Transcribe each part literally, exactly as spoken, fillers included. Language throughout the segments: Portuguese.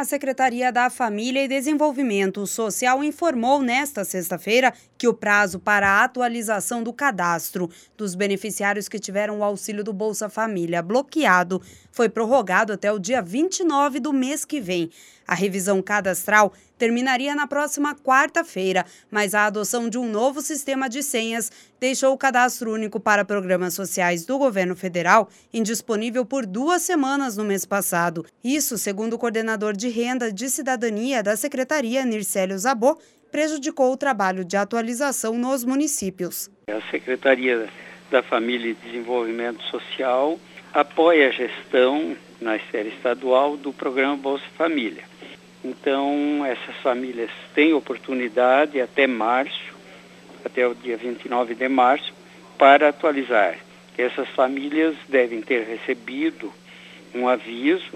A Secretaria da Família e Desenvolvimento Social informou nesta sexta-feira que o prazo para a atualização do cadastro dos beneficiários que tiveram o auxílio do Bolsa Família bloqueado foi prorrogado até o dia vinte e nove do mês que vem. A revisão cadastral terminaria na próxima quarta-feira, mas a adoção de um novo sistema de senhas deixou o cadastro único para programas sociais do governo federal indisponível por duas semanas no mês passado. Isso, segundo o coordenador de Renda de Cidadania da Secretaria, Nircélio Zabot, prejudicou o trabalho de atualização nos municípios. A Secretaria da Família e Desenvolvimento Social apoia a gestão na esfera estadual do programa Bolsa Família. Então, essas famílias têm oportunidade até março, até o dia vinte e nove de março, para atualizar. Essas famílias devem ter recebido um aviso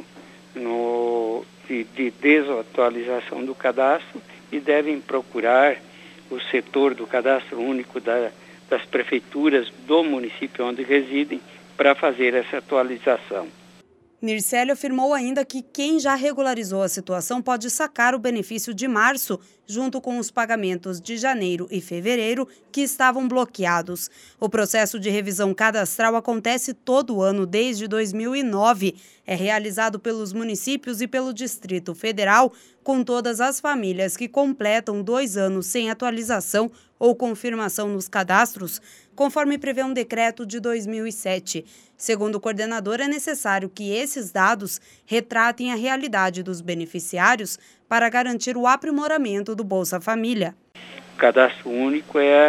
no, de, de desatualização do cadastro e devem procurar o setor do cadastro único da, das prefeituras do município onde residem para fazer essa atualização. Nircélio afirmou ainda que quem já regularizou a situação pode sacar o benefício de março, junto com os pagamentos de janeiro e fevereiro, que estavam bloqueados. O processo de revisão cadastral acontece todo ano desde dois mil e nove. É realizado pelos municípios e pelo Distrito Federal, com todas as famílias que completam dois anos sem atualização ou confirmação nos cadastros, conforme prevê um decreto de dois mil e sete. Segundo o coordenador, é necessário que esses dados retratem a realidade dos beneficiários para garantir o aprimoramento do Bolsa Família. O cadastro único é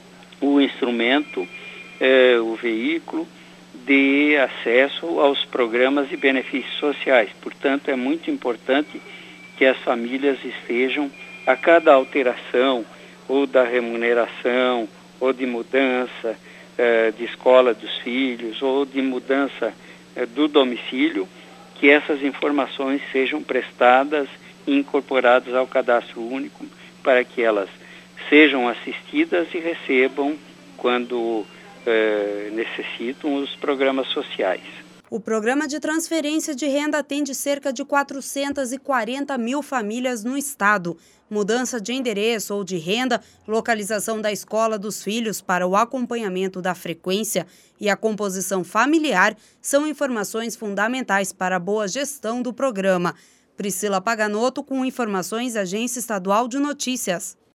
o instrumento, é o veículo de acesso aos programas e benefícios sociais. Portanto, é muito importante que as famílias estejam, a cada alteração, ou da remuneração, ou de mudança eh, de escola dos filhos, ou de mudança eh, do domicílio, que essas informações sejam prestadas e incorporadas ao cadastro único para que elas sejam assistidas e recebam, quando eh, necessitam, os programas sociais. O programa de transferência de renda atende cerca de quatrocentas e quarenta mil famílias no estado. Mudança de endereço ou de renda, localização da escola dos filhos para o acompanhamento da frequência e a composição familiar são informações fundamentais para a boa gestão do programa. Priscila Paganotto, com informações, Agência Estadual de Notícias.